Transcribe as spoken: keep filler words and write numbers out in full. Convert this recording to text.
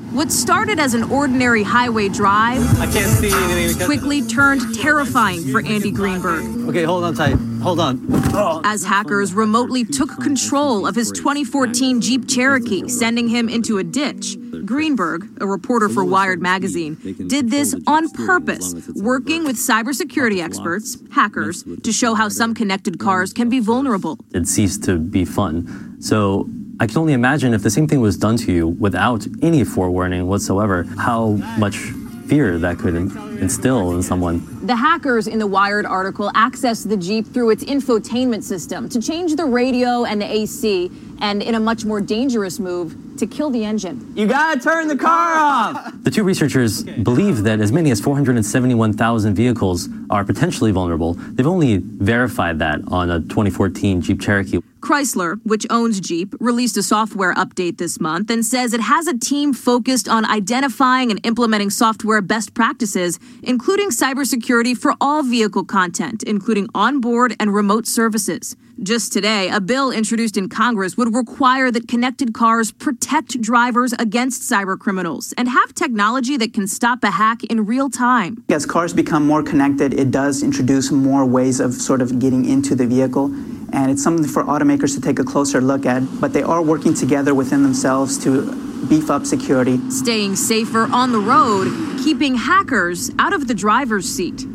What started as an ordinary highway drive I can't see anything quickly turned terrifying for Andy Greenberg. Okay, hold on tight. Hold on. Oh. As hackers remotely took control of his twenty fourteen Jeep Cherokee, sending him into a ditch. Greenberg, a reporter for Wired magazine, did this on purpose, working with cybersecurity experts, hackers, to show how some connected cars can be vulnerable. It ceased to be fun. So I can only imagine if the same thing was done to you without any forewarning whatsoever, how much fear that could instill in someone. The hackers in the Wired article accessed the Jeep through its infotainment system to change the radio and the A C, and in a much more dangerous move, to kill the engine. You gotta turn the car off! The two researchers believe that as many as four hundred seventy-one thousand vehicles are potentially vulnerable. They've only verified that on a twenty fourteen Jeep Cherokee. Chrysler, which owns Jeep, released a software update this month and says it has a team focused on identifying and implementing software best practices, including cybersecurity for all vehicle content, including onboard and remote services. Just today, a bill introduced in Congress would require that connected cars protect drivers against cyber criminals and have technology that can stop a hack in real time. As cars become more connected, it does introduce more ways of sort of getting into the vehicle. And it's something for automakers to take a closer look at, but they are working together within themselves to beef up security. Staying safer on the road, keeping hackers out of the driver's seat.